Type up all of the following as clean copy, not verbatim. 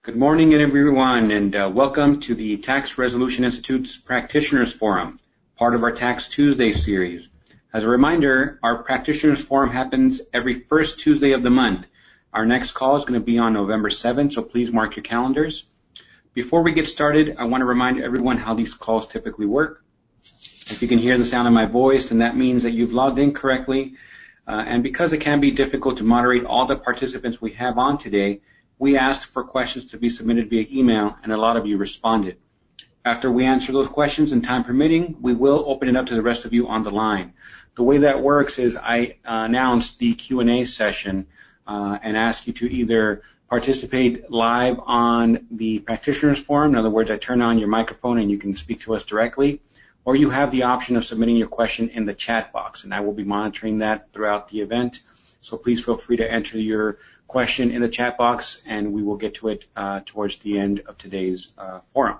Good morning, everyone, and welcome to the Tax Resolution Institute's Practitioners Forum, part of our Tax Tuesday series. As a reminder, our Practitioners Forum happens every first Tuesday of the month. Our next call is going to be on November 7th, so please mark your calendars. Before we get started, I want to remind everyone how these calls typically work. If you can hear the sound of my voice, then that means that you've logged in correctly. And because it can be difficult to moderate all the participants we have on today, we asked for questions to be submitted via email, and a lot of you responded. After we answer those questions and time permitting, we will open it up to the rest of you on the line. The way that works is I announce the Q&A session and ask you to either participate live on the Practitioners Forum. In other words, I turn on your microphone and you can speak to us directly, or you have the option of submitting your question in the chat box, and I will be monitoring that throughout the event. So please feel free to enter your question in the chat box, and we will get to it towards the end of today's forum.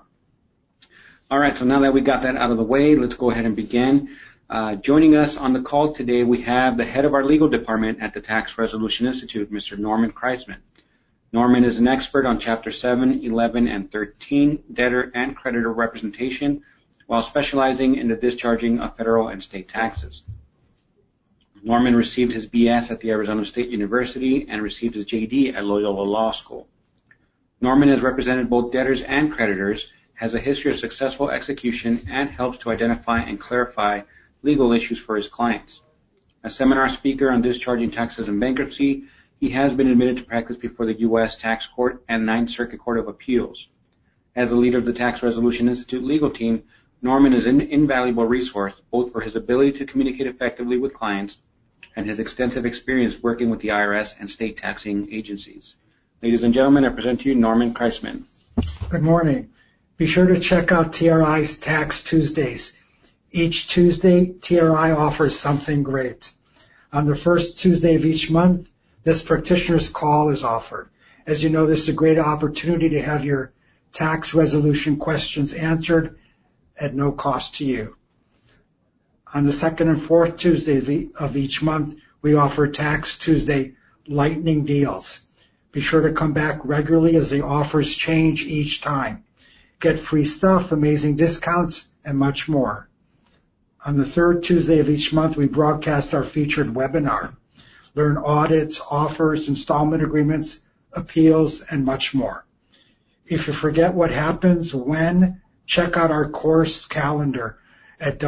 All right, so now that we got that out of the way, let's go ahead and begin. Joining us on the call today, we have the head of our legal department at the Tax Resolution Institute, Mr. Norman Kreisman. Norman is an expert on Chapter 7, 11, and 13 debtor and creditor representation, while specializing in the discharging of federal and state taxes. Norman received his BS at the Arizona State University and received his JD at Loyola Law School. Norman has represented both debtors and creditors, has a history of successful execution, and helps to identify and clarify legal issues for his clients. A seminar speaker on discharging taxes in bankruptcy, he has been admitted to practice before the U.S. Tax Court and Ninth Circuit Court of Appeals. As the leader of the Tax Resolution Institute legal team, Norman is an invaluable resource both for his ability to communicate effectively with clients and his extensive experience working with the IRS and state taxing agencies. Ladies and gentlemen, I present to you Norman Kreisman. Good morning. Be sure to check out TRI's Tax Tuesdays. Each Tuesday, TRI offers something great. On the first Tuesday of each month, this practitioner's call is offered. As you know, this is a great opportunity to have your tax resolution questions answered at no cost to you. On the second and fourth Tuesday of each month, we offer Tax Tuesday lightning deals. Be sure to come back regularly as the offers change each time. Get free stuff, amazing discounts, and much more. On the third Tuesday of each month, we broadcast our featured webinar. Learn audits, offers, installment agreements, appeals, and much more. If you forget what happens when, check out our course calendar at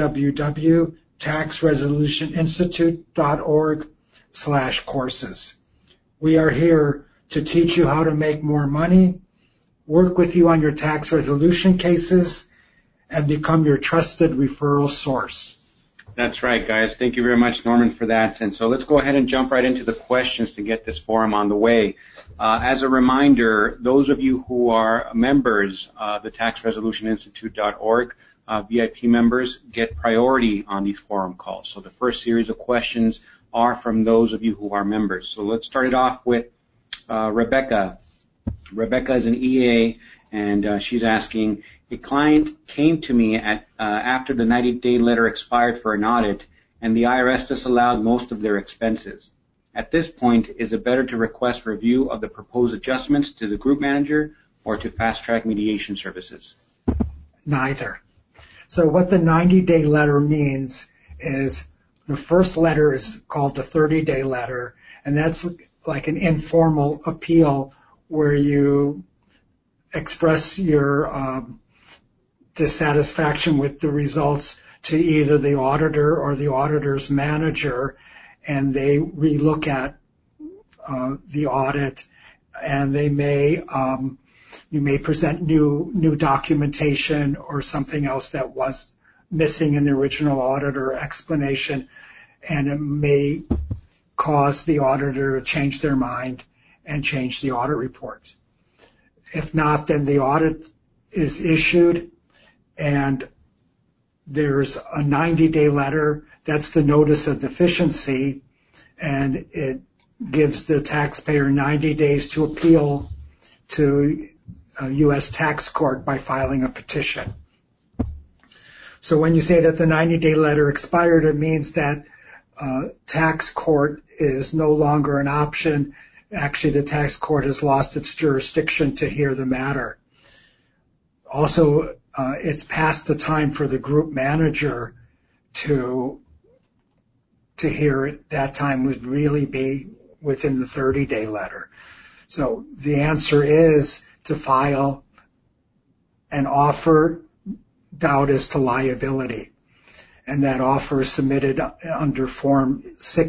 www.taxresolutioninstitute.org/courses. We are here to teach you how to make more money, work with you on your tax resolution cases, and become your trusted referral source. That's right, guys. Thank you very much, Norman, for that. And so let's go ahead and jump right into the questions to get this forum on the way. As a reminder, those of you who are members of the taxresolutioninstitute.org, VIP members get priority on these forum calls. So the first series of questions are from those of you who are members. So let's start it off with Rebecca. Rebecca is an EA, and she's asking, a client came to me after the 90-day letter expired for an audit, and the IRS disallowed most of their expenses. At this point, is it better to request review of the proposed adjustments to the group manager or to fast-track mediation services? Neither. So what the 90-day letter means is the first letter is called the 30-day letter, and that's like an informal appeal where you express your dissatisfaction with the results to either the auditor or the auditor's manager, and they relook at the audit, and they may you may present new documentation or something else that was missing in the original auditor explanation, and it may cause the auditor to change their mind and change the audit report. If not, then the audit is issued, and there's a 90-day letter. That's the notice of deficiency, and it gives the taxpayer 90 days to appeal to a U.S. tax court by filing a petition. So when you say that the 90-day letter expired, it means that tax court is no longer an option actually the tax court has lost its jurisdiction to hear the matter. Also, it's past the time for the group manager to hear it. That time would really be within the 30-day letter. So the answer is to file an offer doubt as to liability. And that offer is submitted under Form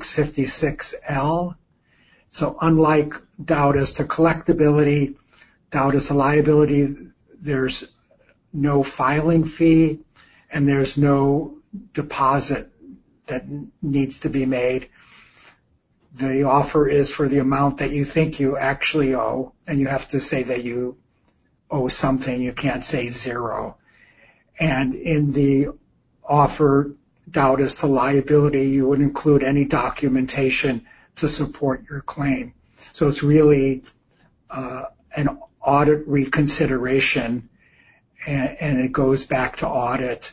656L. So unlike doubt as to collectability, doubt as to liability, there's no filing fee and there's no deposit that needs to be made. The offer is for the amount that you think you actually owe, and you have to say that you owe something. You can't say zero. And in the offer doubt as to liability, you would include any documentation to support your claim. So it's really an audit reconsideration, and it goes back to audit,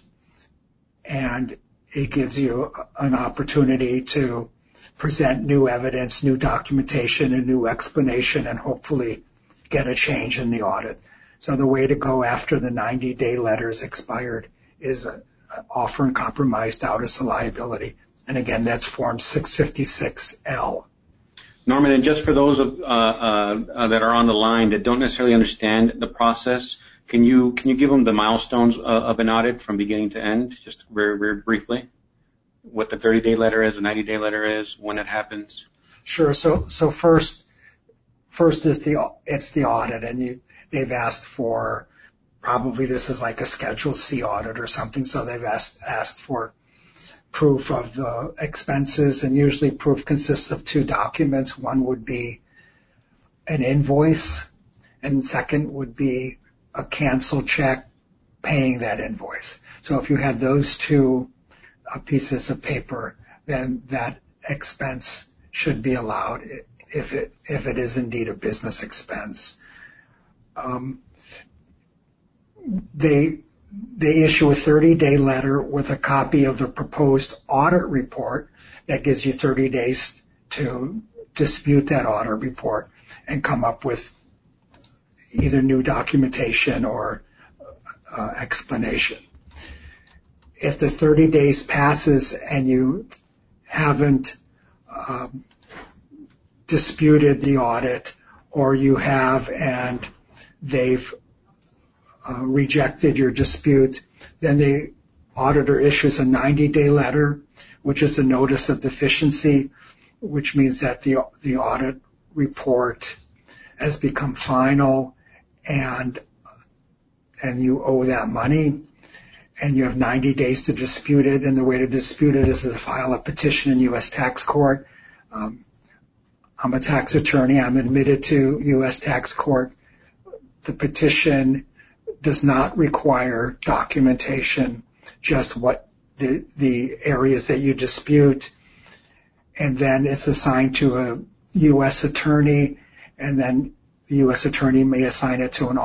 and it gives you an opportunity to present new evidence, new documentation, a new explanation, and hopefully get a change in the audit. So the way to go after the 90-day letters expired is offer and compromise doubt as to liability. And again, that's Form 656L. Norman, and just for those that are on the line that don't necessarily understand the process, can you give them the milestones of an audit from beginning to end, just very, very briefly? What the 30-day letter is, the 90-day letter is, when it happens? Sure. So first is it's the audit, and they've asked for, probably this is like a Schedule C audit or something, so they've asked for proof of the expenses, and usually proof consists of two documents. One would be an invoice, and second would be a canceled check paying that invoice. So if you have those two pieces of paper, then that expense should be allowed if it is indeed a business expense. They issue a 30-day letter with a copy of the proposed audit report that gives you 30 days to dispute that audit report and come up with either new documentation or explanation. If the 30 days passes and you haven't disputed the audit, or you have and they've rejected your dispute, then the auditor issues a 90-day letter, which is a notice of deficiency, which means that the audit report has become final and you owe that money, and you have 90 days to dispute it. And the way to dispute it is to file a petition in U.S. tax court. I'm a tax attorney. I'm admitted to U.S. tax court. The petition does not require documentation, just what the areas that you dispute, and then it's assigned to a U.S. attorney, and then the U.S. attorney may assign it to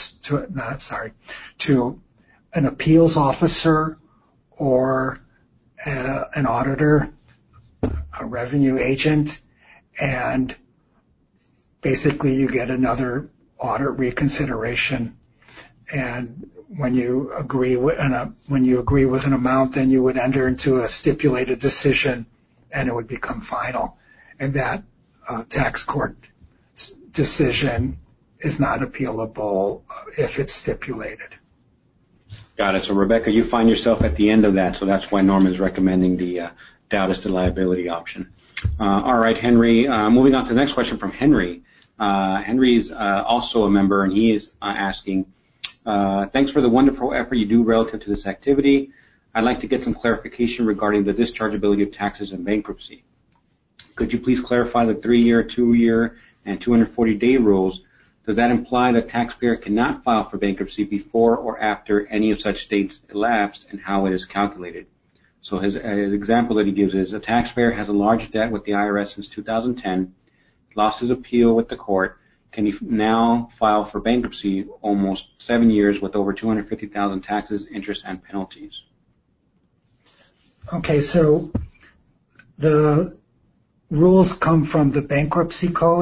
to an appeals officer or an auditor, a revenue agent, and basically you get another audit reconsideration. And when you agree with an amount, then you would enter into a stipulated decision, and it would become final. And that tax court decision is not appealable if it's stipulated. Got it. So, Rebecca, you find yourself at the end of that, so that's why Norman's recommending the doubt as to liability option. All right, Henry. Moving on to the next question from Henry. Henry's also a member, and he is asking, thanks for the wonderful effort you do relative to this activity. I'd like to get some clarification regarding the dischargeability of taxes in bankruptcy. Could you please clarify the 3-year, 2-year, and 240-day rules? Does that imply that taxpayer cannot file for bankruptcy before or after any of such dates elapsed, and how it is calculated? So his example that he gives is a taxpayer has a large debt with the IRS since 2010, lost his appeal with the court. Can he now file for bankruptcy almost 7 years with over $250,000 taxes, interest, and penalties? Okay, so the rules come from the bankruptcy code.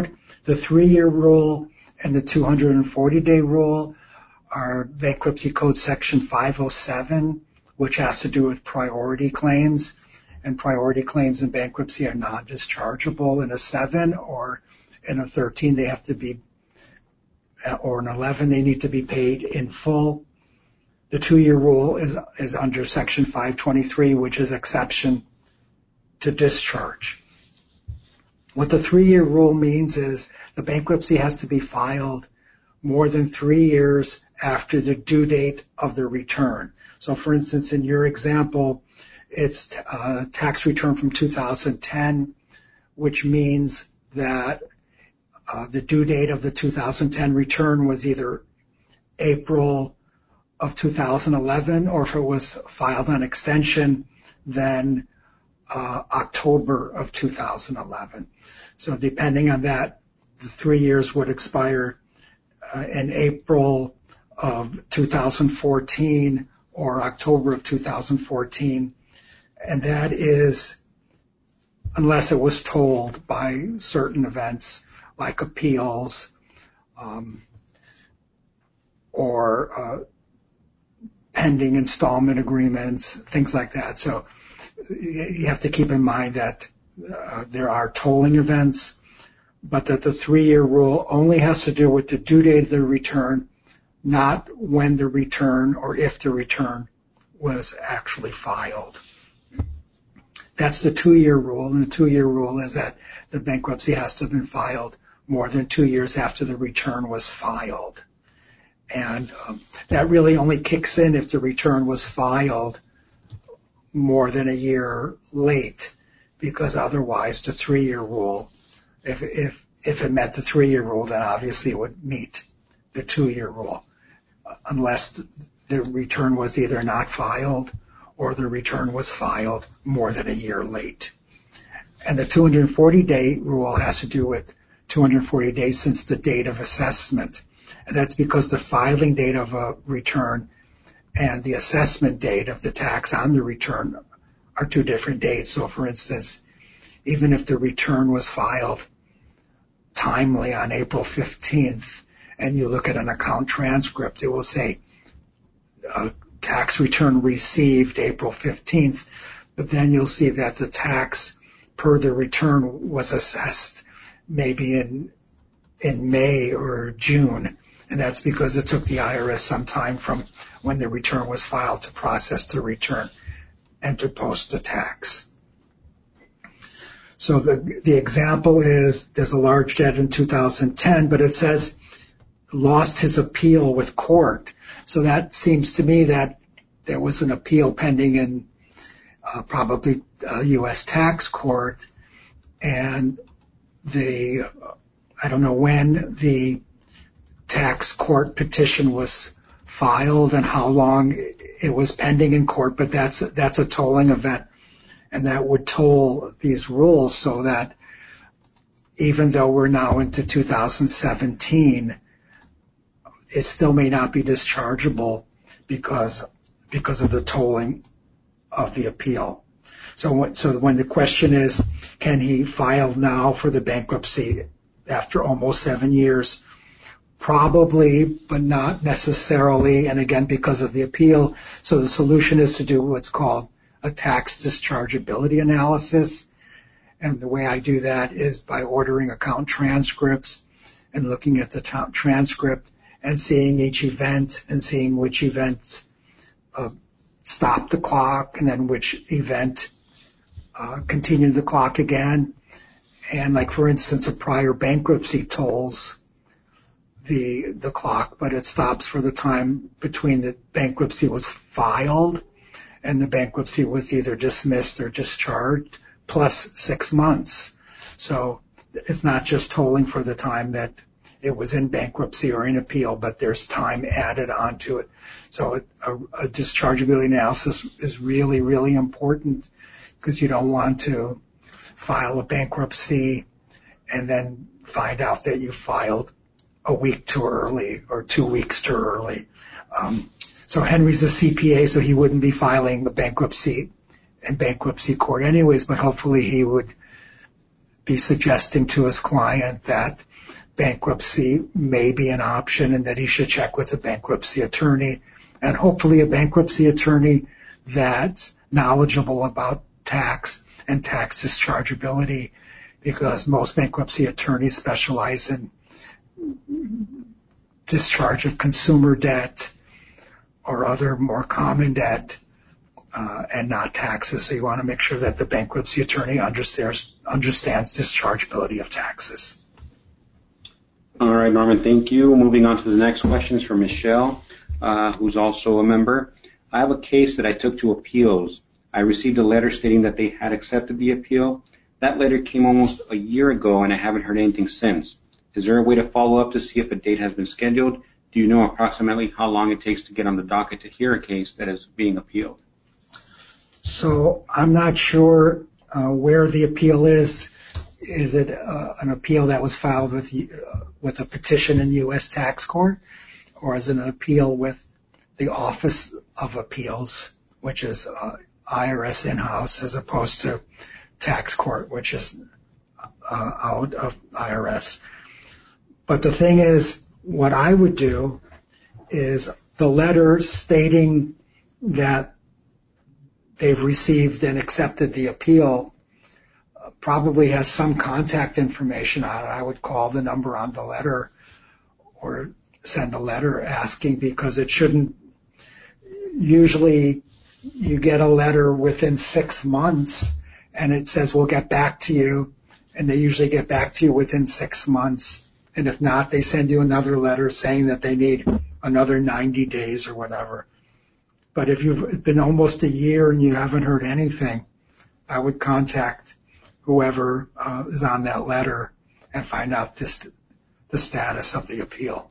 The 3-year rule and the 240-day rule are Bankruptcy Code Section 507, which has to do with priority claims. And priority claims in bankruptcy are non-dischargeable in a 7, or in a 13 they have to be, or an 11 they need to be paid in full. The 2-year rule is under Section 523, which is exception to discharge. What the 3-year rule means is the bankruptcy has to be filed more than 3 years after the due date of the return. So for instance, in your example, it's a tax return from 2010, which means that the due date of the 2010 return was either April of 2011, or if it was filed on extension, then October of 2011. So depending on that, the 3 years would expire in April of 2014 or October of 2014. And that is unless it was told by certain events like appeals or pending installment agreements, things like that. So you have to keep in mind that there are tolling events, but that the 3-year rule only has to do with the due date of the return, not when the return or if the return was actually filed. That's the 2-year rule, and the 2-year rule is that the bankruptcy has to have been filed more than 2 years after the return was filed. And that really only kicks in if the return was filed more than a year late, because otherwise the 3-year rule, if it met the 3-year rule, then obviously it would meet the 2-year rule, unless the return was either not filed or the return was filed more than a year late. And the 240-day rule has to do with 240 days since the date of assessment. And that's because the filing date of a return and the assessment date of the tax on the return are two different dates. So for instance, even if the return was filed timely on April 15th and you look at an account transcript, it will say tax return received April 15th, but then you'll see that the tax per the return was assessed maybe in May or June. And that's because it took the IRS some time from when the return was filed to process the return and to post the tax. So the example is there's a large debt in 2010, but it says lost his appeal with court. So that seems to me that there was an appeal pending in probably a U.S. tax court, and I don't know when the tax court petition was filed and how long it was pending in court, but that's a tolling event, and that would toll these rules so that even though we're now into 2017, it still may not be dischargeable because of the tolling of the appeal. So when the question is, can he file now for the bankruptcy after almost 7 years? Probably, but not necessarily, and again, because of the appeal. So the solution is to do what's called a tax dischargeability analysis. And the way I do that is by ordering account transcripts and looking at the transcript and seeing each event and seeing which events stopped the clock and then which event continued the clock again. And like, for instance, a prior bankruptcy tolls the clock, but it stops for the time between the bankruptcy was filed and the bankruptcy was either dismissed or discharged, plus 6 months. So it's not just tolling for the time that it was in bankruptcy or in appeal, but there's time added onto it. So a dischargeability analysis is really, really important, because you don't want to file a bankruptcy and then find out that you filed a week too early or 2 weeks too early. So Henry's a CPA, so he wouldn't be filing the bankruptcy in bankruptcy court anyways, but hopefully he would be suggesting to his client that bankruptcy may be an option and that he should check with a bankruptcy attorney, and hopefully a bankruptcy attorney that's knowledgeable about tax and tax dischargeability, because most bankruptcy attorneys specialize in discharge of consumer debt or other more common debt, and not taxes. So you want to make sure that the bankruptcy attorney understands dischargeability of taxes. All right, Norman, thank you. Moving on to the next questions from Michelle, who's also a member. I have a case that I took to appeals. I received a letter stating that they had accepted the appeal. That letter came almost a year ago, and I haven't heard anything since. Is there a way to follow up to see if a date has been scheduled? Do you know approximately how long it takes to get on the docket to hear a case that is being appealed? So I'm not sure where the appeal is. Is it an appeal that was filed with a petition in U.S. Tax Court, or is it an appeal with the Office of Appeals, which is IRS in-house, as opposed to Tax Court, which is out of IRS? But the thing is, what I would do is the letter stating that they've received and accepted the appeal probably has some contact information on it. I would call the number on the letter or send a letter asking, because it shouldn't. Usually you get a letter within 6 months and it says, we'll get back to you. And they usually get back to you within 6 months. And if not, they send you another letter saying that they need another 90 days or whatever. But if you've been almost a year and you haven't heard anything, I would contact whoever is on that letter and find out the status of the appeal.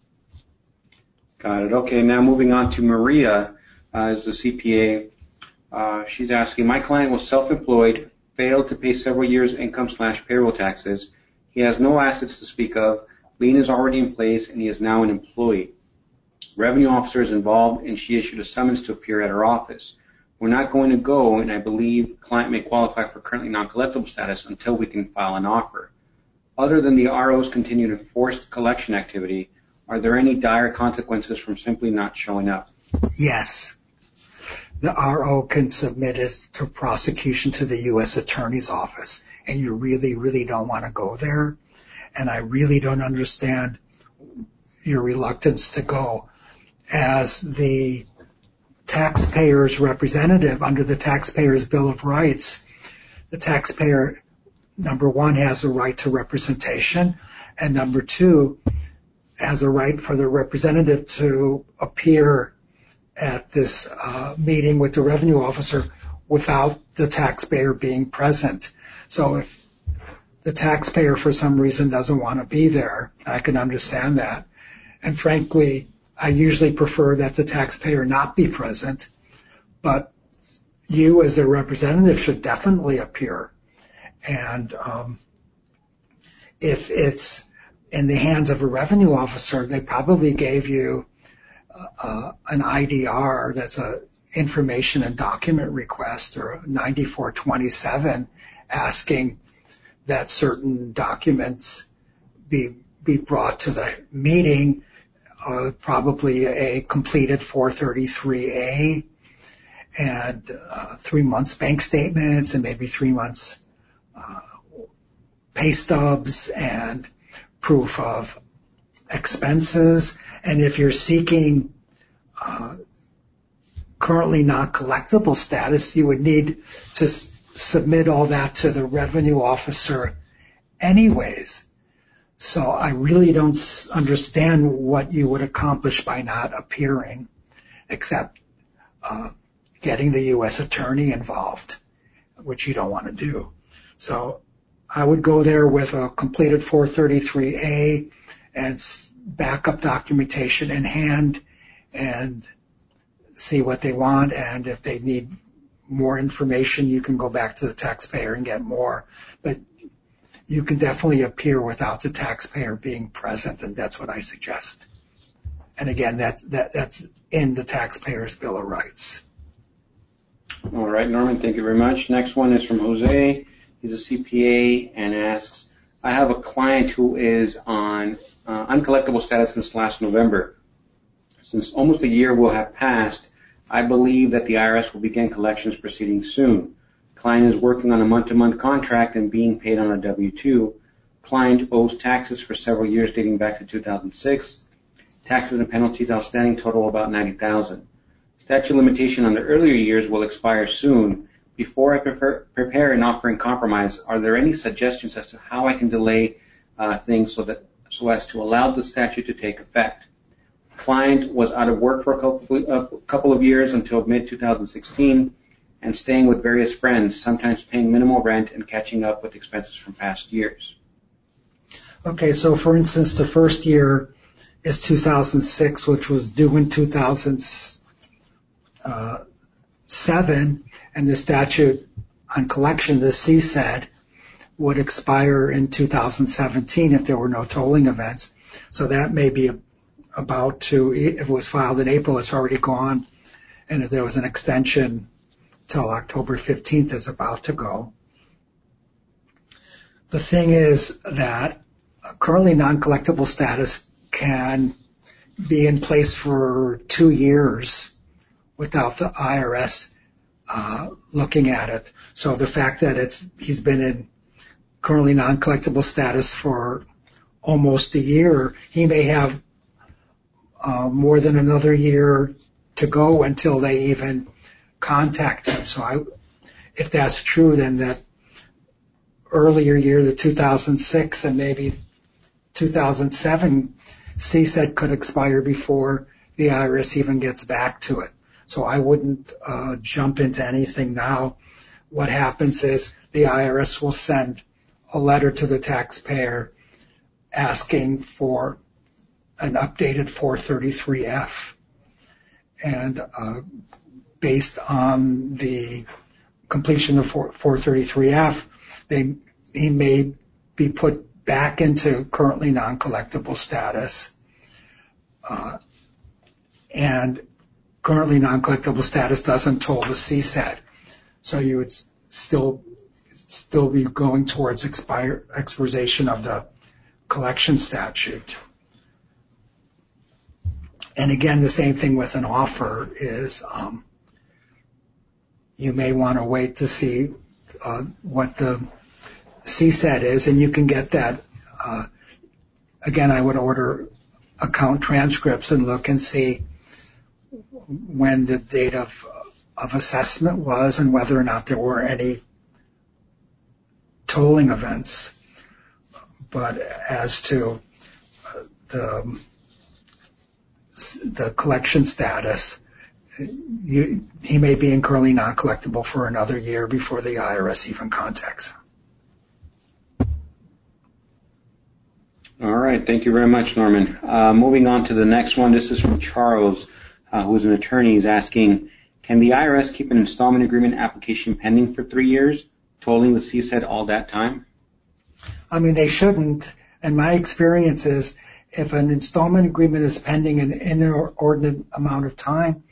Got it. Okay, now moving on to Maria, as the CPA. She's asking, my client was self-employed, failed to pay several years' income/payroll taxes. He has no assets to speak of. Lien is already in place, and he is now an employee. Revenue officer is involved, and she issued a summons to appear at her office. We're not going to go, and I believe client may qualify for currently non-collectible status until we can file an offer. Other than the RO's continued enforced collection activity, are there any dire consequences from simply not showing up? Yes. The RO can submit it to prosecution to the U.S. Attorney's Office, and you really, really don't want to go there. And I really don't understand your reluctance to go. As the taxpayer's representative under the Taxpayer's Bill of Rights, the taxpayer, number one, has a right to representation, and number two, has a right for the representative to appear at this meeting with the revenue officer without the taxpayer being present. So if the taxpayer for some reason doesn't want to be there, I can understand that. And frankly, I usually prefer that the taxpayer not be present, but you as a representative should definitely appear. And if it's in the hands of a revenue officer, they probably gave you an IDR, that's a information and document request, or a 9427, asking that certain documents be brought to the meeting, probably a completed 433A and 3 months bank statements and maybe 3 months pay stubs and proof of expenses. And if you're seeking currently not collectible status, you would need to submit all that to the revenue officer anyways. So I really don't understand what you would accomplish by not appearing, except getting the U.S. attorney involved, which you don't want to do. So I would go there with a completed 433A and backup documentation in hand and see what they want. And if they need more information, you can go back to the taxpayer and get more. But you can definitely appear without the taxpayer being present, and that's what I suggest. And again, that's in the Taxpayer's Bill of Rights. All right, Norman, thank you very much. Next one is from Jose. He's a CPA and asks, I have a client who is on uncollectible status since last November. Since almost a year will have passed, I believe that the IRS will begin collections proceedings soon. Client is working on a month-to-month contract and being paid on a W-2. Client owes taxes for several years dating back to 2006. Taxes and penalties outstanding total about $90,000. Statute of limitation on the earlier years will expire soon. Before I prepare an offering compromise, are there any suggestions as to how I can delay things so as to allow the statute to take effect? Client was out of work for a couple of years until mid-2016 and staying with various friends, sometimes paying minimal rent and catching up with expenses from past years. Okay, so for instance, the first year is 2006, which was due in 2007, and the statute on collection, the CSED, would expire in 2017 if there were no tolling events. So that may be about to, if it was filed in April, it's already gone, and if there was an extension till October 15th, it's about to go. The thing is that currently non-collectible status can be in place for 2 years without the IRS looking at it. So the fact that he's been in currently non-collectible status for almost a year, he may have more than another year to go until they even contact him. So if that's true, then that earlier year, the 2006 and maybe 2007 CSED could expire before the IRS even gets back to it. So I wouldn't jump into anything now. What happens is the IRS will send a letter to the taxpayer asking for an updated 433F. And based on the completion of 433F, he may be put back into currently non-collectible status. And currently non-collectible status doesn't toll the CSED. So you would still be going towards expiration of the collection statute. And again, the same thing with an offer is you may want to wait to see what the CSED is, and you can get that. Again, I would order account transcripts and look and see when the date of assessment was and whether or not there were any tolling events. But as to the collection status, he may be in currently non-collectible for another year before the IRS even contacts him. All right. Thank you very much, Norman. Moving on to the next one. This is from Charles, who is an attorney. He's asking, can the IRS keep an installment agreement application pending for 3 years, tolling the CSED all that time? I mean, they shouldn't. And my experience is if an installment agreement is pending an inordinate amount of time,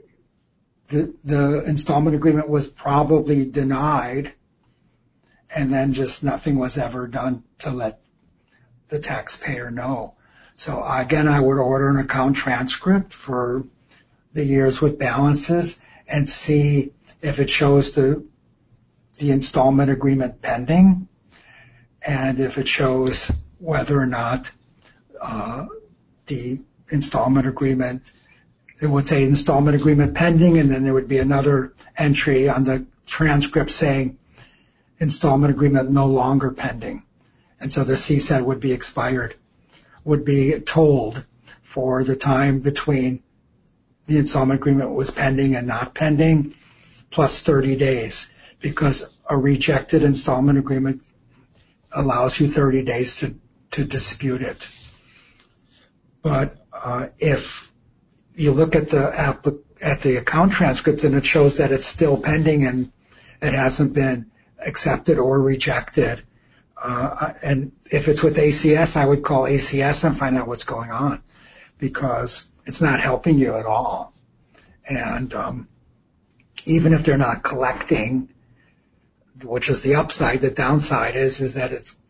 the installment agreement was probably denied, and then just nothing was ever done to let the taxpayer know. So again, I would order an account transcript for the years with balances and see if it shows the installment agreement pending, and if it shows whether or not the installment agreement, it would say installment agreement pending, and then there would be another entry on the transcript saying installment agreement no longer pending. And so the CSED would be expired, would be tolled for the time between the installment agreement was pending and not pending, plus 30 days, because a rejected installment agreement allows you 30 days to dispute it. But if you look at the account transcript and it shows that it's still pending and it hasn't been accepted or rejected, and if it's with ACS, I would call ACS and find out what's going on, because it's not helping you at all. And even if they're not collecting, which is the upside, the downside is that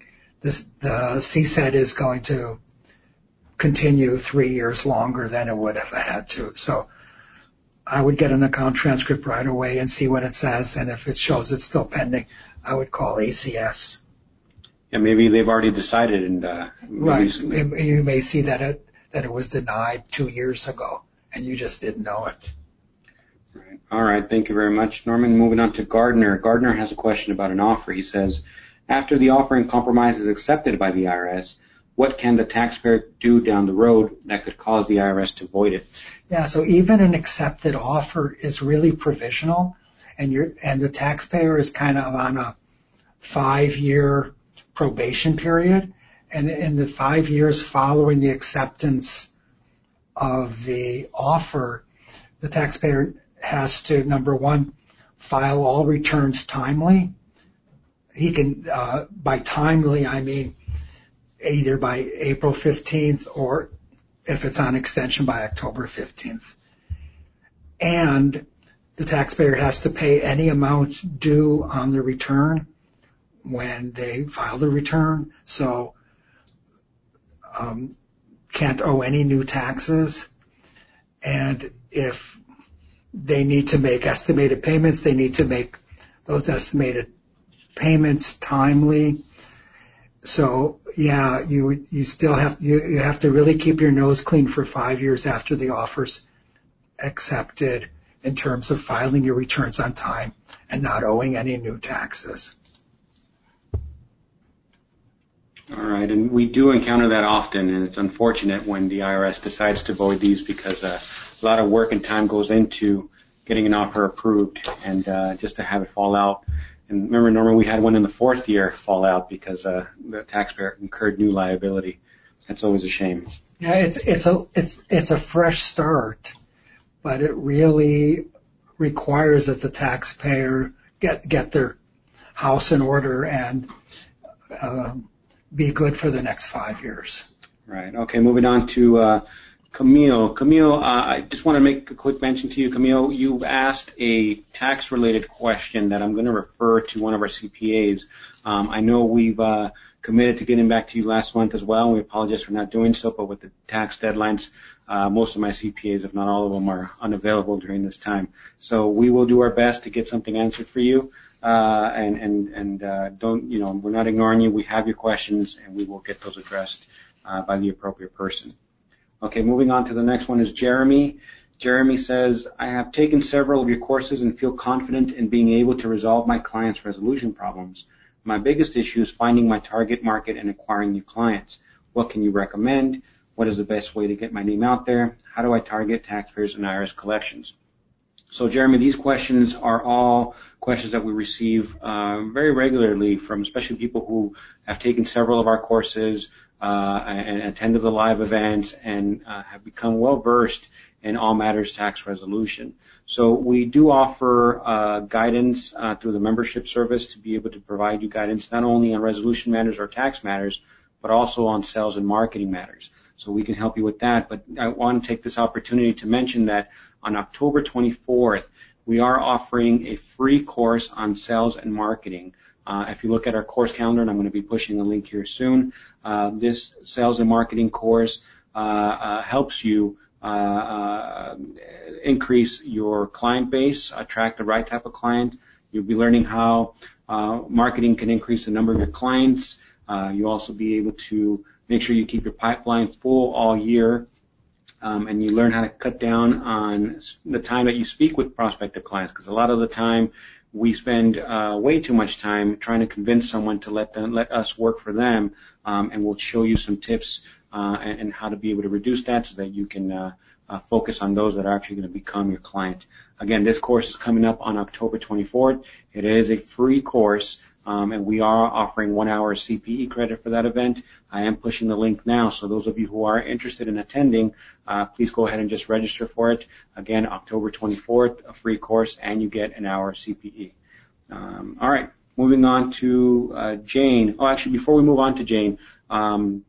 the CSET is going to continue 3 years longer than it would have had to. So I would get an account transcript right away and see what it says, and if it shows it's still pending, I would call ACS. Yeah, maybe they've already decided, and right. You may see that it was denied 2 years ago, and you just didn't know it. Right. All right. Thank you very much, Norman. Moving on to Gardner. Gardner has a question about an offer. He says, after the offer and compromise is accepted by the IRS, what can the taxpayer do down the road that could cause the IRS to void it? Yeah, so even an accepted offer is really provisional, and the taxpayer is kind of on a 5-year probation period, and in the 5 years following the acceptance of the offer, the taxpayer has to, number one, file all returns timely. He can, by timely, I mean either by April 15th or if it's on extension by October 15th. And the taxpayer has to pay any amount due on the return when they file the return. So can't owe any new taxes. And if they need to make estimated payments, they need to make those estimated payments timely. So yeah, you still have to really keep your nose clean for 5 years after the offer's accepted in terms of filing your returns on time and not owing any new taxes. All right, and we do encounter that often, and it's unfortunate when the IRS decides to void these because a lot of work and time goes into getting an offer approved, and just to have it fall out. And remember, Norman, we had one in the 4th year fall out because the taxpayer incurred new liability. That's always a shame. Yeah, it's a fresh start, but it really requires that the taxpayer get their house in order and be good for the next 5 years. Right. Okay, moving on to Camille. Camille, I just want to make a quick mention to you. Camille, you asked a tax-related question that I'm going to refer to one of our CPAs. I know we've committed to getting back to you last month as well, and we apologize for not doing so, but with the tax deadlines, most of my CPAs, if not all of them, are unavailable during this time. So we will do our best to get something answered for you. And don't, we're not ignoring you. We have your questions, and we will get those addressed by the appropriate person. Okay, moving on to the next one is Jeremy. Jeremy says, I have taken several of your courses and feel confident in being able to resolve my clients' resolution problems. My biggest issue is finding my target market and acquiring new clients. What can you recommend? What is the best way to get my name out there? How do I target taxpayers and IRS collections? So, Jeremy, these questions are all questions that we receive very regularly from especially people who have taken several of our courses and attended the live events and have become well-versed in all matters tax resolution. So we do offer guidance through the membership service to be able to provide you guidance not only on resolution matters or tax matters, but also on sales and marketing matters. So we can help you with that. But I want to take this opportunity to mention that on October 24th, we are offering a free course on sales and marketing. If you look at our course calendar, and I'm going to be pushing a link here soon, this sales and marketing course helps you increase your client base, attract the right type of client. You'll be learning how marketing can increase the number of your clients. You'll also be able to make sure you keep your pipeline full all year, and you learn how to cut down on the time that you speak with prospective clients, because a lot of the time we spend way too much time trying to convince someone to let us work for them, and we'll show you some tips and how to be able to reduce that so that you can focus on those that are actually going to become your client. Again, this course is coming up on October 24th. It is a free course, and we are offering 1 hour CPE credit for that event. I am pushing the link now, so those of you who are interested in attending, please go ahead and just register for it. Again, October 24th, a free course, and you get 1 hour CPE. All right, moving on to Jane. Oh, actually, before we move on to Jane,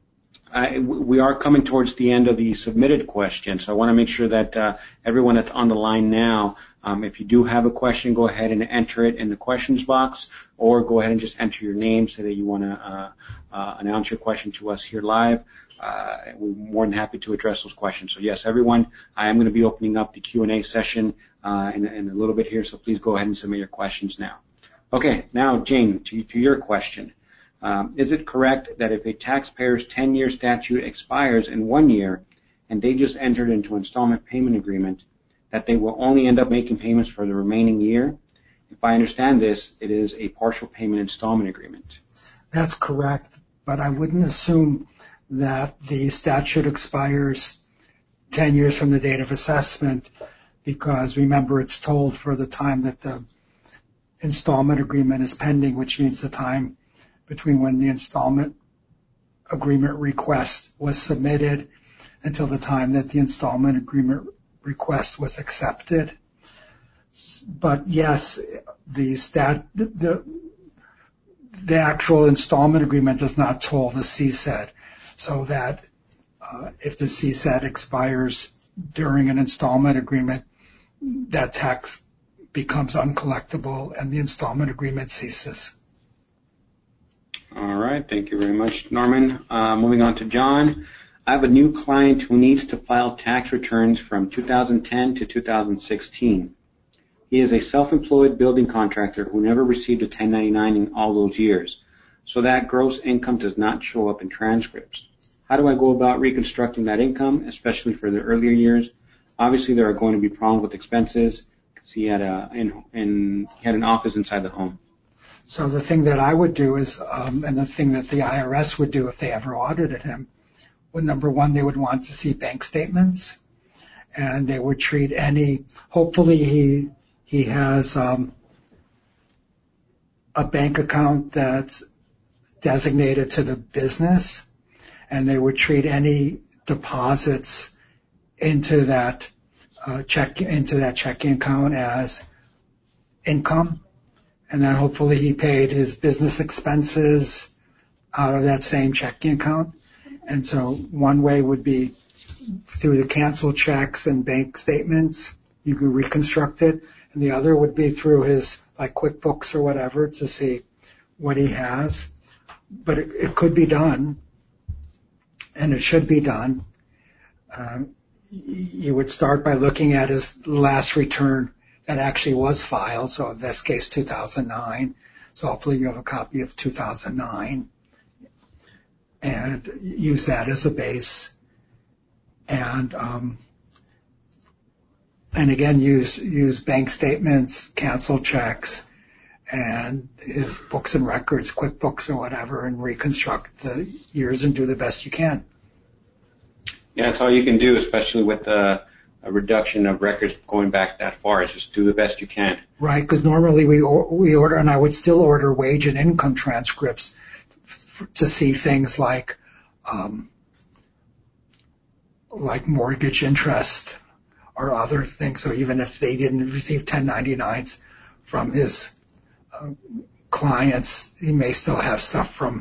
We are coming towards the end of the submitted questions, so I want to make sure that everyone that's on the line now, if you do have a question, go ahead and enter it in the questions box, or go ahead and just enter your name so that you want to announce your question to us here live. We're more than happy to address those questions. So yes, everyone, I am going to be opening up the Q&A session in a little bit here, so please go ahead and submit your questions now. Okay, now Jane, to your question. Is it correct that if a taxpayer's 10-year statute expires in 1 year and they just entered into an installment payment agreement, that they will only end up making payments for the remaining year? If I understand this, it is a partial payment installment agreement. That's correct, but I wouldn't assume that the statute expires 10 years from the date of assessment, because remember, it's told for the time that the installment agreement is pending, which means the time between when the installment agreement request was submitted until the time that the installment agreement request was accepted. But yes, the actual installment agreement does not toll the CSED, so that if the CSED expires during an installment agreement, that tax becomes uncollectible and the installment agreement ceases. All right, thank you very much, Norman. Moving on to John. I have a new client who needs to file tax returns from 2010 to 2016. He is a self-employed building contractor who never received a 1099 in all those years, so that gross income does not show up in transcripts. How do I go about reconstructing that income, especially for the earlier years? Obviously, there are going to be problems with expenses because he had an office inside the home. So the thing that I would do is, and the thing that the IRS would do if they ever audited him, would number one, they would want to see bank statements, and they would treat hopefully he has a bank account that's designated to the business, and they would treat any deposits into that checking account as income. And then hopefully he paid his business expenses out of that same checking account. And so one way would be through the canceled checks and bank statements, you could reconstruct it. And the other would be through his like QuickBooks or whatever to see what he has. But it could be done, and it should be done. You would start by looking at his last return that actually was filed, so in this case 2009. So hopefully you have a copy of 2009 and use that as a base. And again, use bank statements, cancel checks, and his books and records, QuickBooks or whatever, and reconstruct the years and do the best you can. Yeah, that's all you can do, especially with a reduction of records going back that far. Is just do the best you can. Right, because normally we order, and I would still order wage and income transcripts to see things like mortgage interest or other things. So even if they didn't receive 1099s from his clients, he may still have stuff from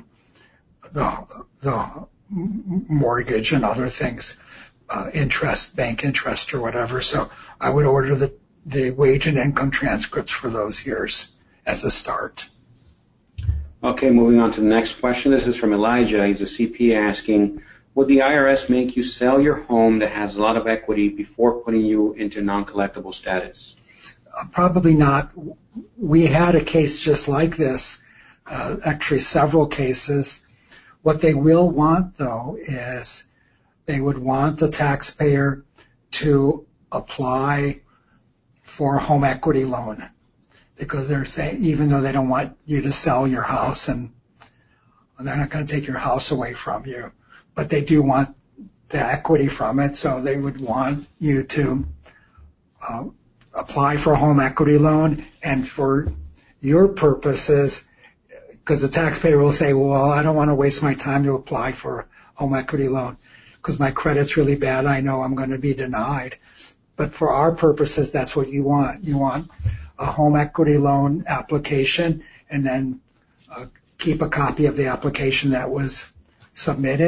the mortgage and other things, interest, bank interest or whatever. So I would order the wage and income transcripts for those years as a start. Okay, moving on to the next question. This is from Elijah. He's a CPA asking, would the IRS make you sell your home that has a lot of equity before putting you into non-collectible status? Probably not. We had a case just like this, actually several cases. What they will want, though, is they would want the taxpayer to apply for a home equity loan, because they're saying, even though they don't want you to sell your house and they're not going to take your house away from you, but they do want the equity from it, so they would want you to apply for a home equity loan. And for your purposes, because the taxpayer will say, well, I don't want to waste my time to apply for a home equity loan because my credit's really bad. I know I'm going to be denied. But for our purposes, that's what you want. You want a home equity loan application, and then keep a copy of the application that was submitted,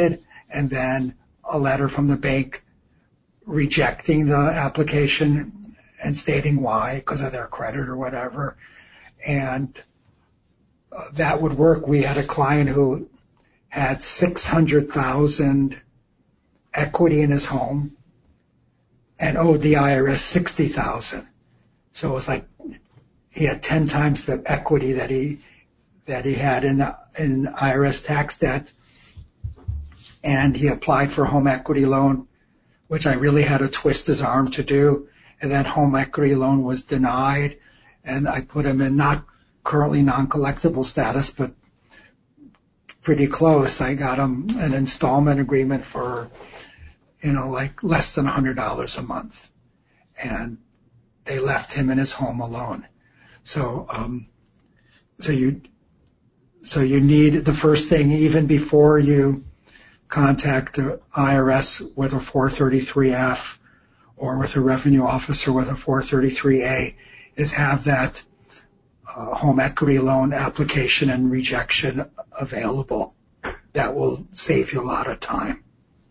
and then a letter from the bank rejecting the application and stating why, because of their credit or whatever. And that would work. We had a client who had 600,000 equity in his home and owed the IRS 60,000. So it was like he had 10 times the equity that he had in IRS tax debt. And he applied for a home equity loan, which I really had to twist his arm to do. And that home equity loan was denied. And I put him in not currently non-collectible status, but pretty close. I got him an installment agreement for, like less than $100 a month. And they left him in his home alone. So you need the first thing, even before you contact the IRS with a 433F or with a revenue officer with a 433A, is have that home equity loan application and rejection available. That will save you a lot of time.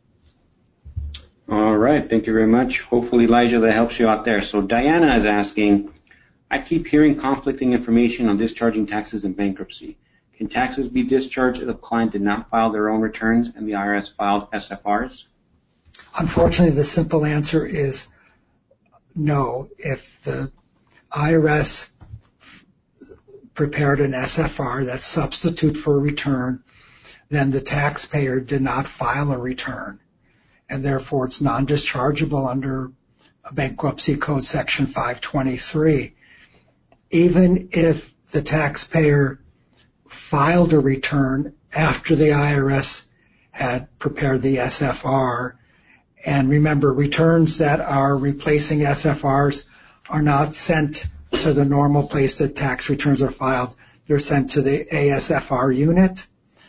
All right. Thank you very much. Hopefully, Elijah, that helps you out there. So Diana is asking, I keep hearing conflicting information on discharging taxes in bankruptcy. Can taxes be discharged if the client did not file their own returns and the IRS filed SFRs? Unfortunately, the simple answer is no. If the IRS prepared an SFR that's substitute for a return, then the taxpayer did not file a return, and therefore it's non-dischargeable under Bankruptcy Code Section 523. Even if the taxpayer filed a return after the IRS had prepared the SFR, and remember, returns that are replacing SFRs are not sent to the normal place that tax returns are filed. They're sent to the ASFR unit.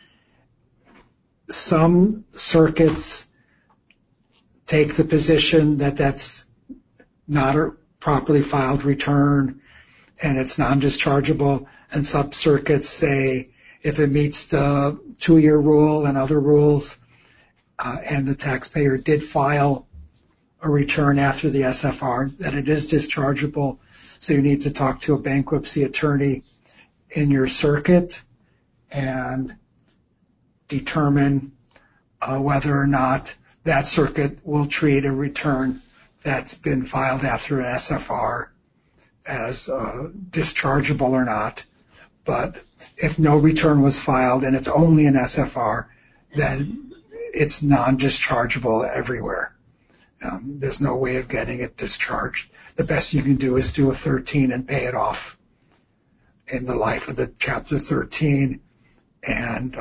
Some circuits take the position that that's not a properly filed return and it's non-dischargeable, and some circuits say if it meets the 2-year rule and other rules, and the taxpayer did file a return after the SFR, that it is dischargeable. So you need to talk to a bankruptcy attorney in your circuit and determine whether or not that circuit will treat a return that's been filed after an SFR as dischargeable or not. But if no return was filed and it's only an SFR, then it's non-dischargeable everywhere. There's no way of getting it discharged. The best you can do is do a 13 and pay it off in the life of the Chapter 13. And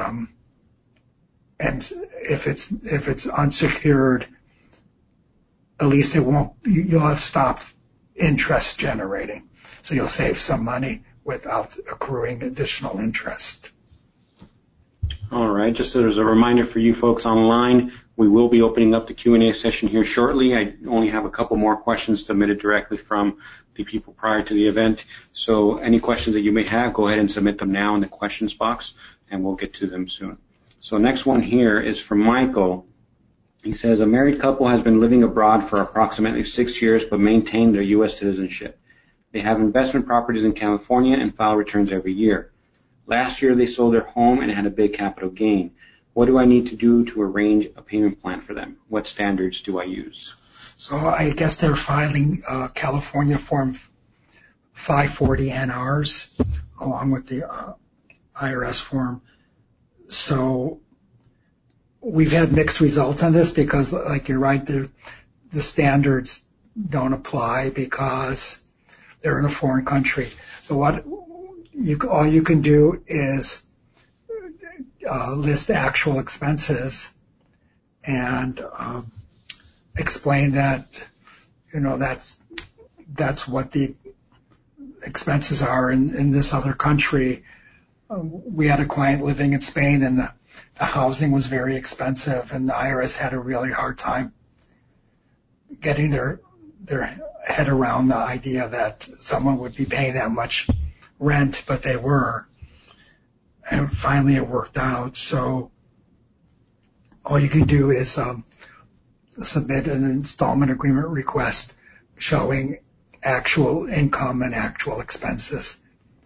if it's unsecured, at least you'll have stopped interest generating. So you'll save some money without accruing additional interest. All right. Just as a reminder for you folks online, we will be opening up the Q&A session here shortly. I only have a couple more questions submitted directly from the people prior to the event. So any questions that you may have, go ahead and submit them now in the questions box, and we'll get to them soon. So next one here is from Michael. He says, a married couple has been living abroad for approximately 6 years but maintained their U.S. citizenship. They have investment properties in California and file returns every year. Last year, they sold their home and had a big capital gain. What do I need to do to arrange a payment plan for them? What standards do I use? So I guess they're filing California Form 540 NRs along with the IRS form. So we've had mixed results on this because, like you're right, the standards don't apply because they're in a foreign country. So all you can do is list actual expenses and explain that that's what the expenses are in this other country. We had a client living in Spain, and the housing was very expensive, and the IRS had a really hard time getting their head around the idea that someone would be paying that much rent, but they were. And finally it worked out. So all you can do is submit an installment agreement request showing actual income and actual expenses.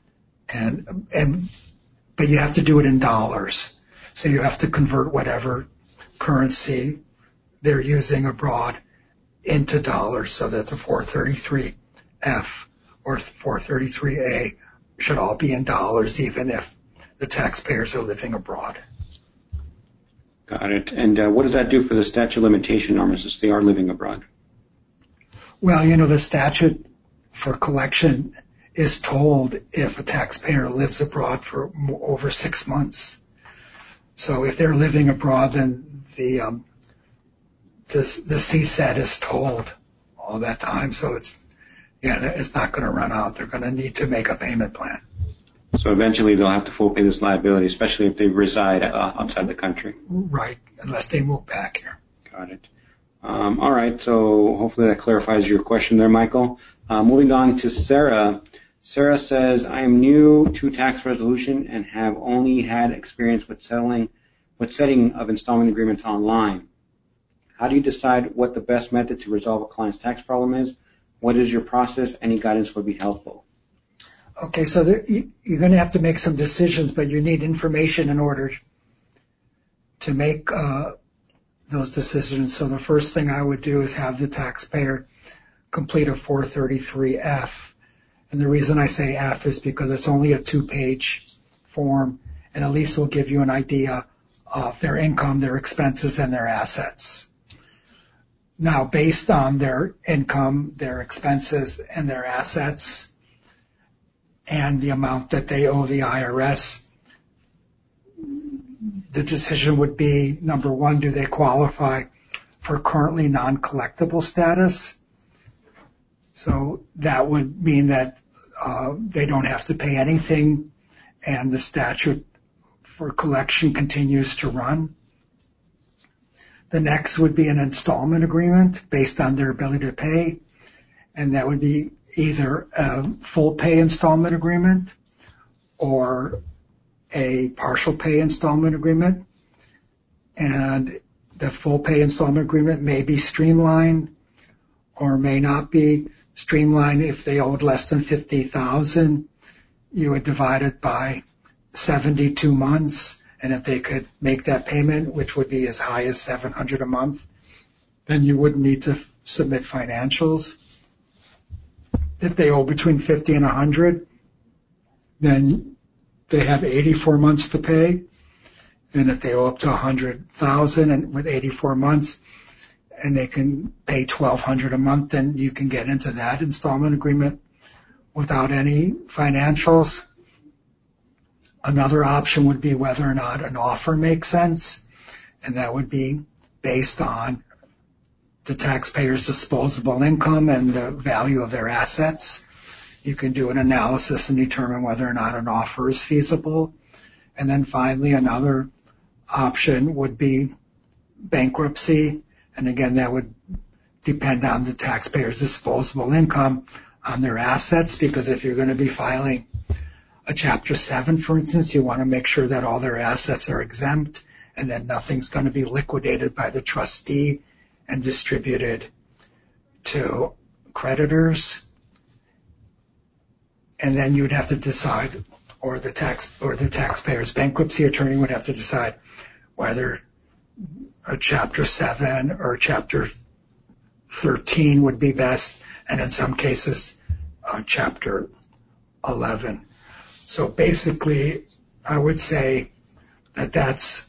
But you have to do it in dollars. So you have to convert whatever currency they're using abroad into dollars so that the 433F or 433A should all be in dollars, even if the taxpayers are living abroad. Got it. And what does that do for the statute of limitation, Norman, since they are living abroad? Well, the statute for collection is told if a taxpayer lives abroad for over 6 months. So if they're living abroad, then the CSET is told all that time. So it's not going to run out. They're going to need to make a payment plan. So eventually they'll have to full pay this liability, especially if they reside outside the country. Right, unless they move back here. Got it. All right, so hopefully that clarifies your question there, Michael. Moving on to Sarah. Sarah says, I am new to tax resolution and have only had experience with setting of installment agreements online. How do you decide what the best method to resolve a client's tax problem is? What is your process? Any guidance would be helpful. Okay, so you're going to have to make some decisions, but you need information in order to make those decisions. So the first thing I would do is have the taxpayer complete a 433F. And the reason I say F is because it's only a 2-page form, and at least will give you an idea of their income, their expenses, and their assets. Now, based on their income, their expenses, and their assets, and the amount that they owe the IRS, the decision would be, number one, do they qualify for currently non-collectible status? So that would mean that they don't have to pay anything and the statute for collection continues to run. The next would be an installment agreement based on their ability to pay, and that would be either a full pay installment agreement or a partial pay installment agreement. And the full pay installment agreement may be streamlined or may not be streamlined. If they owed less than $50,000, you would divide it by 72 months. And if they could make that payment, which would be as high as $700 a month, then you wouldn't need to submit financials. If they owe between 50 and 100, then they have 84 months to pay. And if they owe up to 100,000 and with 84 months, and they can pay $1,200 a month, then you can get into that installment agreement without any financials. Another option would be whether or not an offer makes sense, and that would be based on the taxpayer's disposable income and the value of their assets. You can do an analysis and determine whether or not an offer is feasible. And then finally, another option would be bankruptcy. And again, that would depend on the taxpayer's disposable income on their assets, because if you're going to be filing a Chapter 7, for instance, you want to make sure that all their assets are exempt and that nothing's going to be liquidated by the trustee and distributed to creditors. And then you would have to decide, or the taxpayer's bankruptcy attorney would have to decide whether a Chapter 7 or Chapter 13 would be best, and in some cases, Chapter 11. So basically, I would say that that's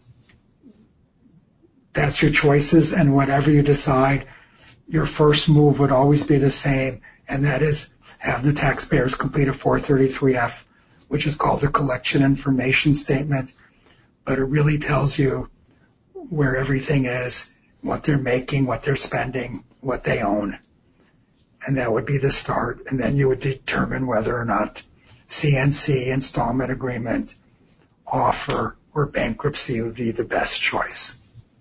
your choices, and whatever you decide, your first move would always be the same, and that is have the taxpayers complete a 433F, which is called the collection information statement, but it really tells you where everything is, what they're making, what they're spending, what they own. And that would be the start, and then you would determine whether or not CNC, installment agreement, offer, or bankruptcy would be the best choice.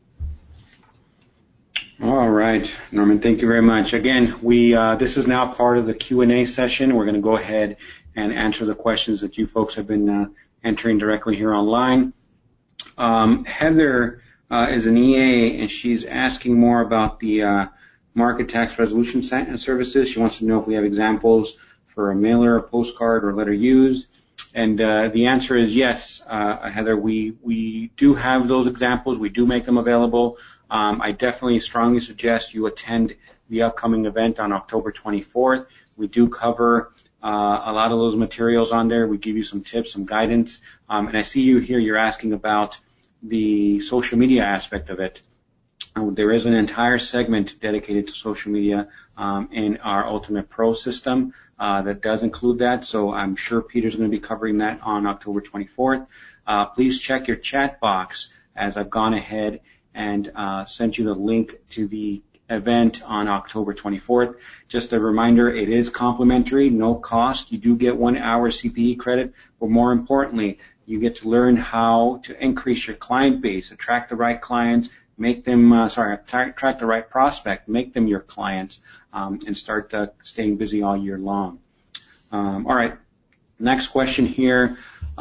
All right, Norman, thank you very much. Again, this is now part of the Q&A session. We're going to go ahead and answer the questions that you folks have been entering directly here online. Heather is an EA, and she's asking more about the market tax resolution services. She wants to know if we have examples for a mailer, a postcard, or letter used. And the answer is yes, Heather. We do have those examples. We do make them available. I definitely strongly suggest you attend the upcoming event on October 24th. We do cover a lot of those materials on there. We give you some tips, some guidance. And I see you here. You're asking about the social media aspect of it. There is an entire segment dedicated to social media in our Ultimate Pro system that does include that. So I'm sure Peter's going to be covering that on October 24th. Please check your chat box as I've gone ahead and sent you the link to the event on October 24th. Just a reminder, it is complimentary, no cost. You do get 1 hour CPE credit, but more importantly, you get to learn how to increase your client base, attract the right clients, make them, attract the right prospect, make them your clients, and start staying busy all year long. All right, next question here.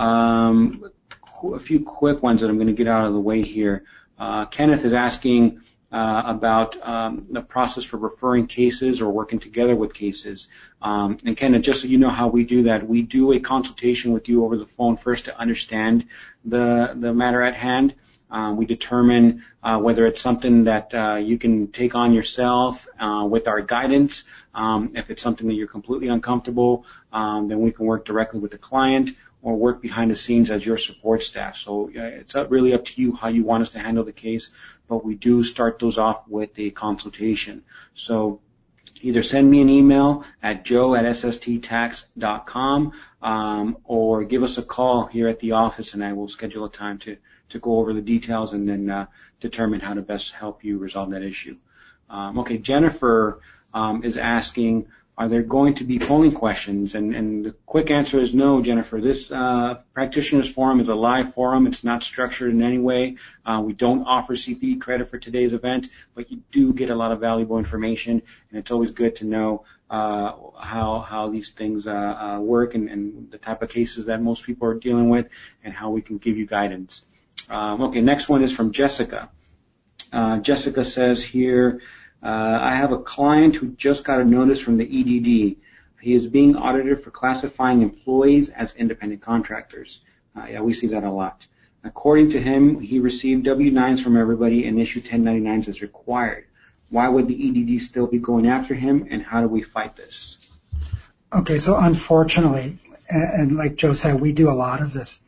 A few quick ones that I'm going to get out of the way here. Kenneth is asking about the process for referring cases or working together with cases. And Kenneth, just so you know how we do that, we do a consultation with you over the phone first to understand the matter at hand. We determine whether it's something that you can take on yourself with our guidance. If it's something that you're completely uncomfortable, then we can work directly with the client or work behind the scenes as your support staff. So it's really up to you how you want us to handle the case, but we do start those off with a consultation. So either send me an email at joe@ssttax.com or give us a call here at the office, and I will schedule a time to go over the details and then determine how to best help you resolve that issue. Okay, Jennifer is asking, are there going to be polling questions? And the quick answer is no, Jennifer. This practitioners forum is a live forum. It's not structured in any way. We don't offer CPE credit for today's event, but you do get a lot of valuable information, and it's always good to know how these things work and the type of cases that most people are dealing with and how we can give you guidance. Okay, next one is from Jessica. Jessica says here, I have a client who just got a notice from the EDD. He is being audited for classifying employees as independent contractors. Yeah, we see that a lot. According to him, he received W-9s from everybody and issued 1099s as required. Why would the EDD still be going after him, and how do we fight this? Okay, so unfortunately, and like Joe said, we do a lot of this.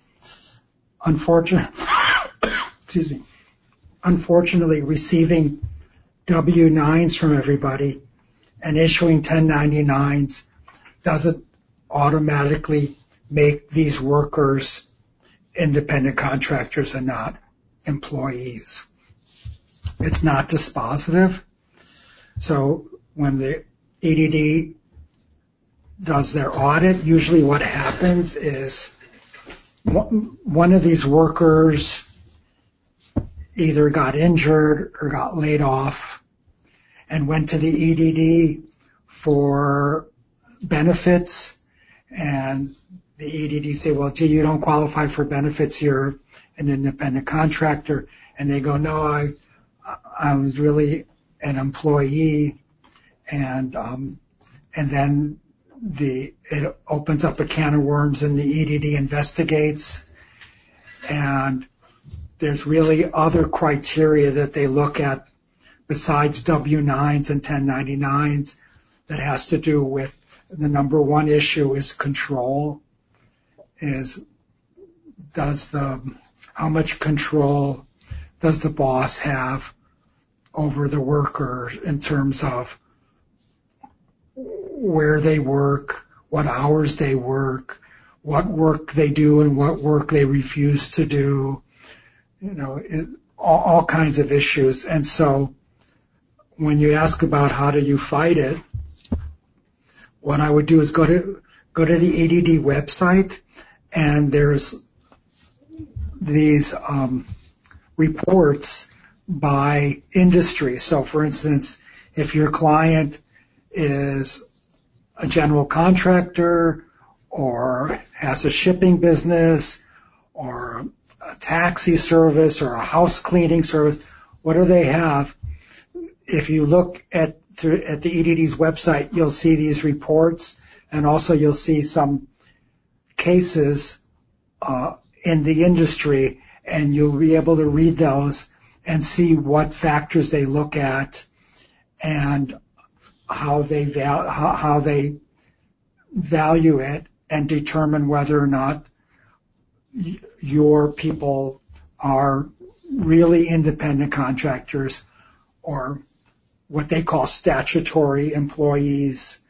Unfortunately, receiving W-9s from everybody and issuing 1099s doesn't automatically make these workers independent contractors and not employees. It's not dispositive. So when the EDD does their audit, usually what happens is one of these workers either got injured or got laid off and went to the EDD for benefits, and the EDD say, well, gee, you don't qualify for benefits, you're an independent contractor. And they go, no, I was really an employee. And then it opens up a can of worms, and the EDD investigates, and there's really other criteria that they look at besides W-9s and 1099s that has to do with the number one issue is control. How much control does the boss have over the worker in terms of where they work, what hours they work, what work they do and what work they refuse to do, all kinds of issues. And so when you ask about how do you fight it, what I would do is go to the EDD website, and there's these reports by industry. So for instance, if your client is a general contractor or has a shipping business or a taxi service or a house cleaning service, what do they have? If you look at the EDD's website, you'll see these reports, and also you'll see some cases in the industry, and you'll be able to read those and see what factors they look at and how they value it and determine whether or not your people are really independent contractors or what they call statutory employees,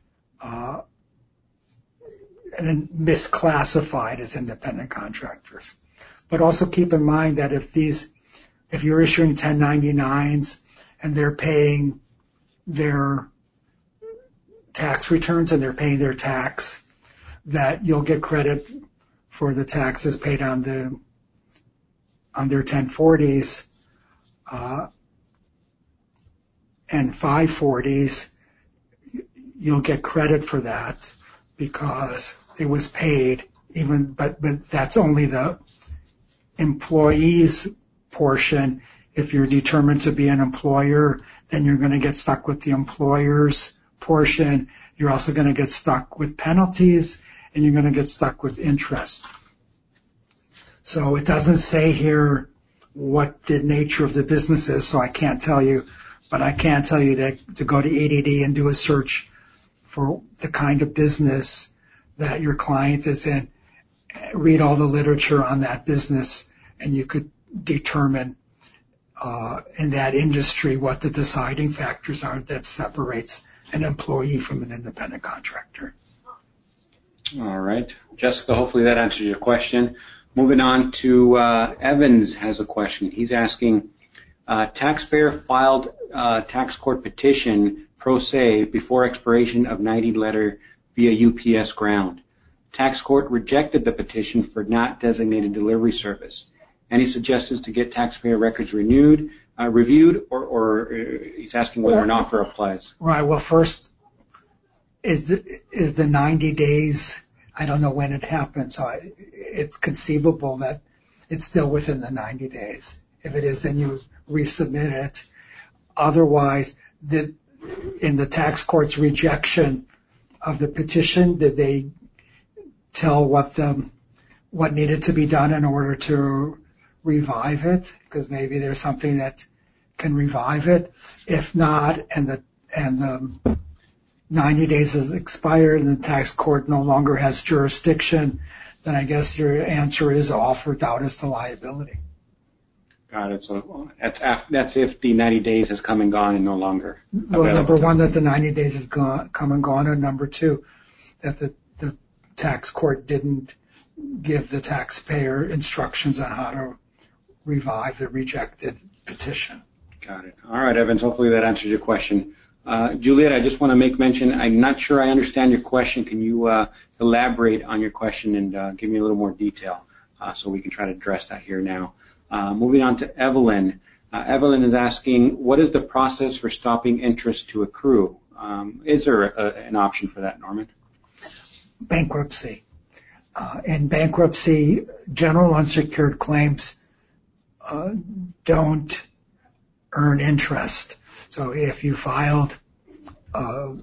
and misclassified as independent contractors. But also keep in mind that if you're issuing 1099s and they're paying their tax returns and they're paying their tax, that you'll get credit for the taxes paid on their 1040s and 540s. You'll get credit for that because it was paid, but that's only the employee's portion. If you're determined to be an employer, then you're going to get stuck with the employer's portion. You're also going to get stuck with penalties, and you're going to get stuck with interest. So it doesn't say here what the nature of the business is, so I can't tell you, but I can tell you that to go to EDD and do a search for the kind of business that your client is in, read all the literature on that business, and you could determine in that industry what the deciding factors are that separates an employee from an independent contractor. All right. Jessica, hopefully that answers your question. Moving on to Evans has a question. He's asking, taxpayer filed tax court petition pro se before expiration of 90 letter via UPS ground. Tax court rejected the petition for not designated delivery service. And he suggests to get taxpayer records reviewed, or he's asking whether an offer applies. Right. Well, first, is the 90 days, I don't know when it happened, so it's conceivable that it's still within the 90 days. If it is, then you resubmit it. Otherwise, in the tax court's rejection of the petition, did they tell what needed to be done in order to revive it? Because maybe there's something that can revive it. If not, and the 90 days has expired and the tax court no longer has jurisdiction, then I guess your answer is off without as the liability. Got it. So that's if the 90 days has come and gone and no longer available. Well, number one, that the 90 days has come and gone, and number two, that the tax court didn't give the taxpayer instructions on how to revive the rejected petition. Got it. All right, Evans, hopefully that answers your question. Juliet, I just want to make mention, I'm not sure I understand your question. Can you elaborate on your question and give me a little more detail so we can try to address that here now? Moving on to Evelyn. Evelyn is asking, what is the process for stopping interest to accrue? Is there an option for that, Norman? Bankruptcy. In bankruptcy, general unsecured claims don't earn interest. So if you filed a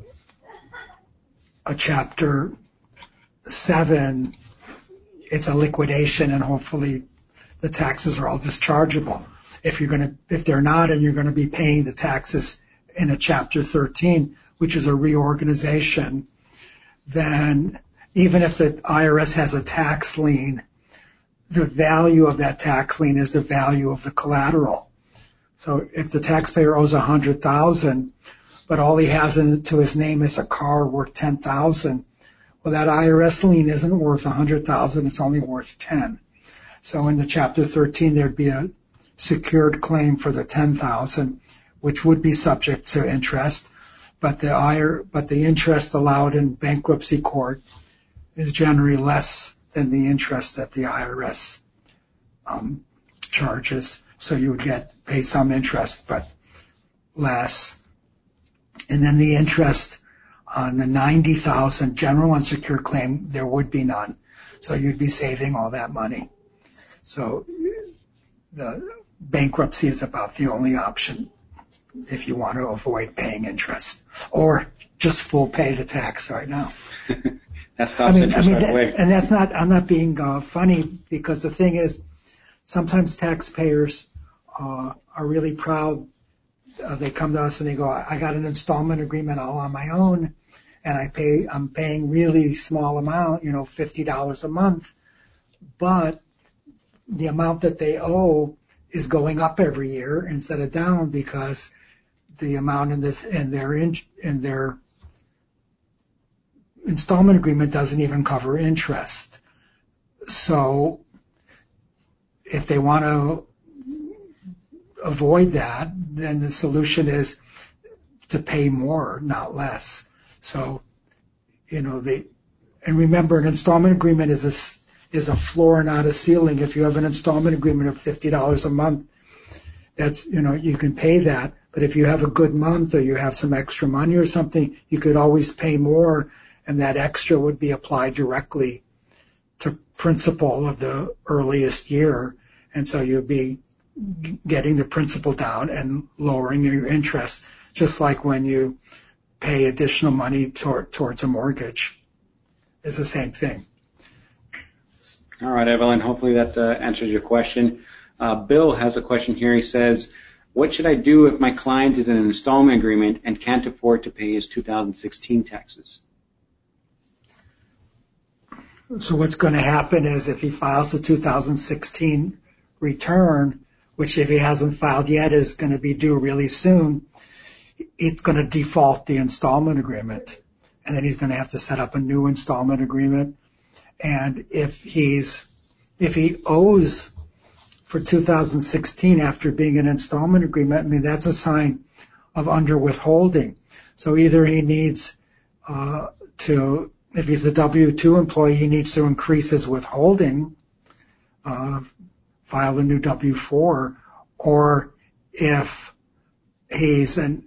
Chapter 7, it's a liquidation, and hopefully the taxes are all dischargeable. If they're not, and you're going to be paying the taxes in a Chapter 13, which is a reorganization, then even if the IRS has a tax lien, the value of that tax lien is the value of the collateral. So if the taxpayer owes $100,000, but all he has to his name is a car worth $10,000, well, that IRS lien isn't worth $100,000; it's only worth $10,000. So in the Chapter 13, there'd be a secured claim for the $10,000, which would be subject to interest, but the interest allowed in bankruptcy court is generally less than the interest that the IRS charges. So you would pay some interest, but less. And then the interest on the $90,000 general unsecured claim, there would be none. So you'd be saving all that money. So the bankruptcy is about the only option if you want to avoid paying interest, or just full pay the tax right now. That stops interest right away. And that's not, I'm not being funny, because the thing is, sometimes taxpayers are really proud. They come to us and they go, I got an installment agreement all on my own, and I'm paying really small amount, $50 a month, but the amount that they owe is going up every year instead of down, because the amount in their installment agreement doesn't even cover interest. So if they want to avoid that, then the solution is to pay more, not less. So, and remember, an installment agreement is a floor, not a ceiling. If you have an installment agreement of $50 a month, that's, you can pay that. But if you have a good month or you have some extra money or something, you could always pay more, and that extra would be applied directly to principal of the earliest year. And so you'd be getting the principal down and lowering your interest, just like when you pay additional money towards a mortgage. It's the same thing. All right, Evelyn, hopefully that answers your question. Bill has a question here. He says, what should I do if my client is in an installment agreement and can't afford to pay his 2016 taxes? So what's going to happen is, if he files the 2016 return, which if he hasn't filed yet is going to be due really soon, it's going to default the installment agreement. And then he's going to have to set up a new installment agreement. And if he owes for 2016 after being an installment agreement, that's a sign of under withholding. So either he needs if he's a W-2 employee, he needs to increase his withholding, file a new W-4, or if he's a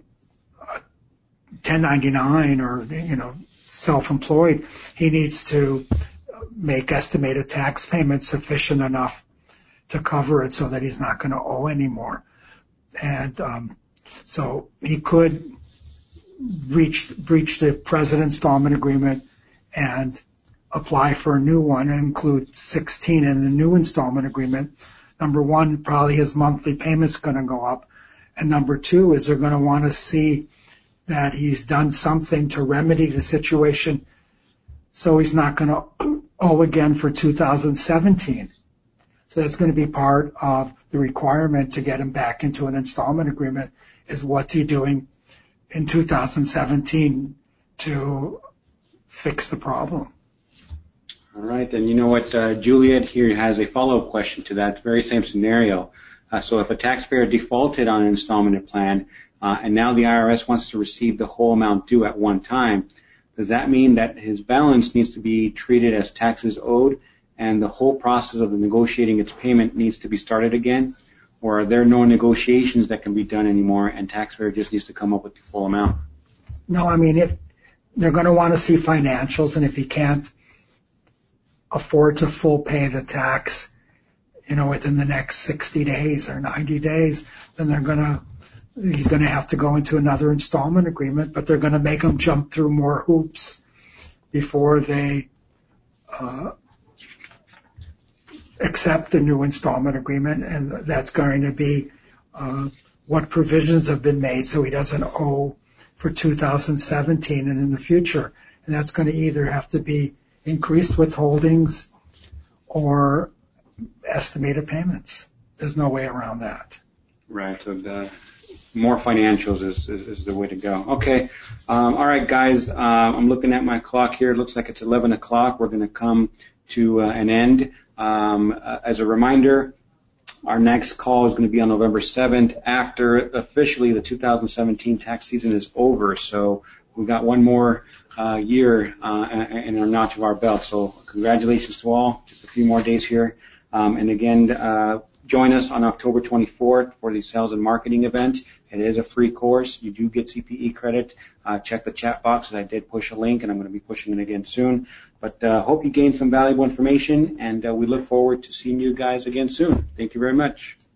1099 or, self-employed, he needs to make estimated tax payments sufficient enough to cover it so that he's not going to owe anymore. And so he could breach the present installment agreement and apply for a new one and include 16 in the new installment agreement. Number one, probably his monthly payment's going to go up. And number two is they're going to want to see that he's done something to remedy the situation so he's not going to owe again for 2017. So that's going to be part of the requirement to get him back into an installment agreement, is what's he doing in 2017 to fix the problem. All right, and you know what, Juliet here has a follow-up question to that very same scenario. So if a taxpayer defaulted on an installment plan, and now the IRS wants to receive the whole amount due at one time, does that mean that his balance needs to be treated as taxes owed, and the whole process of negotiating its payment needs to be started again? Or are there no negotiations that can be done anymore, and taxpayer just needs to come up with the full amount? No, if they're going to want to see financials, and if he can't afford to full pay the tax, within the next 60 days or 90 days, then he's going to have to go into another installment agreement, but they're going to make him jump through more hoops before they accept a new installment agreement. And that's going to be what provisions have been made so he doesn't owe for 2017 and in the future. And that's going to either have to be increased withholdings or estimated payments. There's no way around that. Right. So the more financials is the way to go. Okay. All right, guys. I'm looking at my clock here. It looks like it's 11 o'clock. We're going to come to an end. As a reminder, our next call is going to be on November 7th after officially the 2017 tax season is over. So we've got one more year in our notch of our belt. So congratulations to all. Just a few more days here. And again, join us on October 24th for the sales and marketing event. It is a free course. You do get CPE credit. Check the chat box, as I did push a link, and I'm going to be pushing it again soon. But hope you gained some valuable information, and we look forward to seeing you guys again soon. Thank you very much.